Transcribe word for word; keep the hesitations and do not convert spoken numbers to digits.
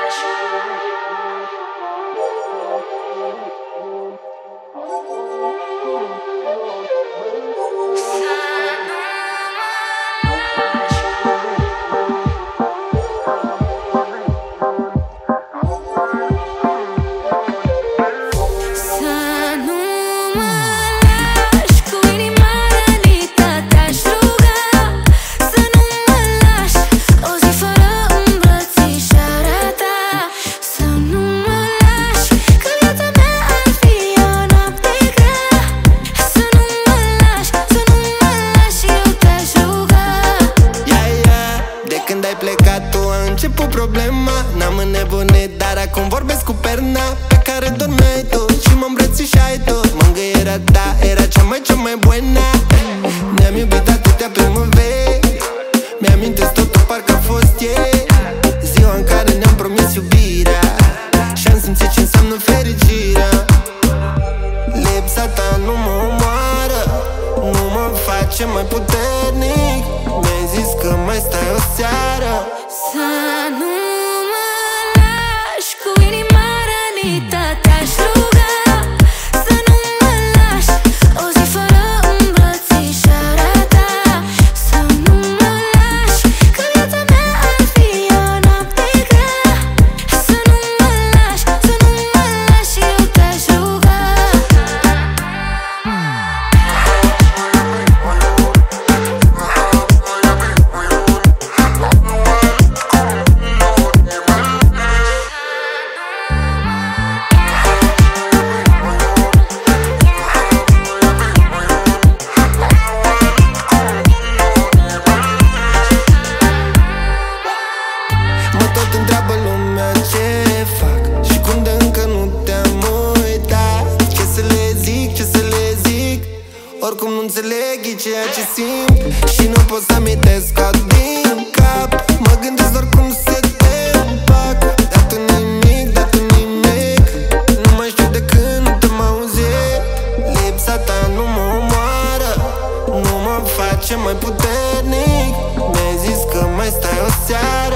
Tu a început problema, n-am înnebunit, dar acum vorbesc cu perna pe care dormeai tu și mă îmbrățișai tu. Mângâierea ta era cea mai, cea mai bună. Ne-am iubit atâtea primăveri, mi-amintesc totul parcă a fost ieri. Ziua în care ne-am promis iubirea și-am simțit ce înseamnă fericirea. Lipsa ta nu mă omoară, nu mă face mai puternic. Mi-ai zis că mai stai o seară. Să nu mă lași, cu inima rănită te-aș ruga. Să nu mă lași, o zi fără îmbrățișarea ta. Să nu mă lași, că viața mea ar fi o noapte grea. Să nu mă lași, să nu mă lași, eu te-aș ruga. Tot întreabă lumea ce fac și cum de încă nu te-am uitat. Ce să le zic, ce să le zic, oricum nu înțeleg e ceea ce simt și nu pot să amintesc ca din cap. Mă gândesc doar cum să te împac. Dar tu nimic, dar tu nimic, nu mai știu de când nu te-am auzit. Lipsa ta nu mă omoară, nu mă face mai puternic. Mi-ai zis că mai stai o seară.